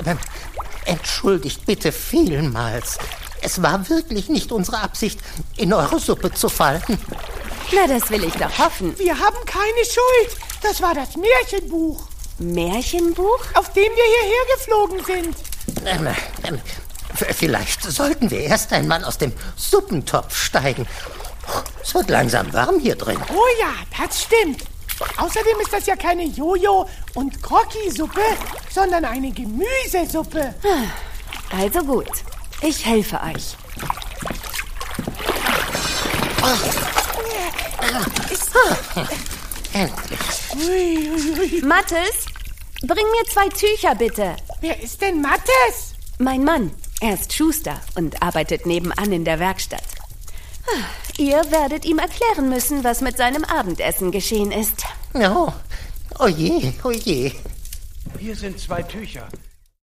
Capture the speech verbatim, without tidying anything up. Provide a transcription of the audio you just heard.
Entschuldigt bitte vielmals. Es war wirklich nicht unsere Absicht, in eure Suppe zu fallen. Na, das will ich doch hoffen. Wir haben keine Schuld. Das war das Märchenbuch. Märchenbuch? Auf dem wir hierher geflogen sind. Ähm, ähm, vielleicht sollten wir erst einmal aus dem Suppentopf steigen. Es wird langsam warm hier drin. Oh ja, das stimmt. Außerdem ist das ja keine Jojo- und Crocky-Suppe, sondern eine Gemüsesuppe. Also gut, ich helfe euch. Endlich. Ui, ui, ui. Mathis, bring mir zwei Tücher bitte. Wer ist denn Mathis? Mein Mann, er ist Schuster und arbeitet nebenan in der Werkstatt. Ihr werdet ihm erklären müssen, was mit seinem Abendessen geschehen ist. Oh, oh je, oh je. Hier sind zwei Tücher.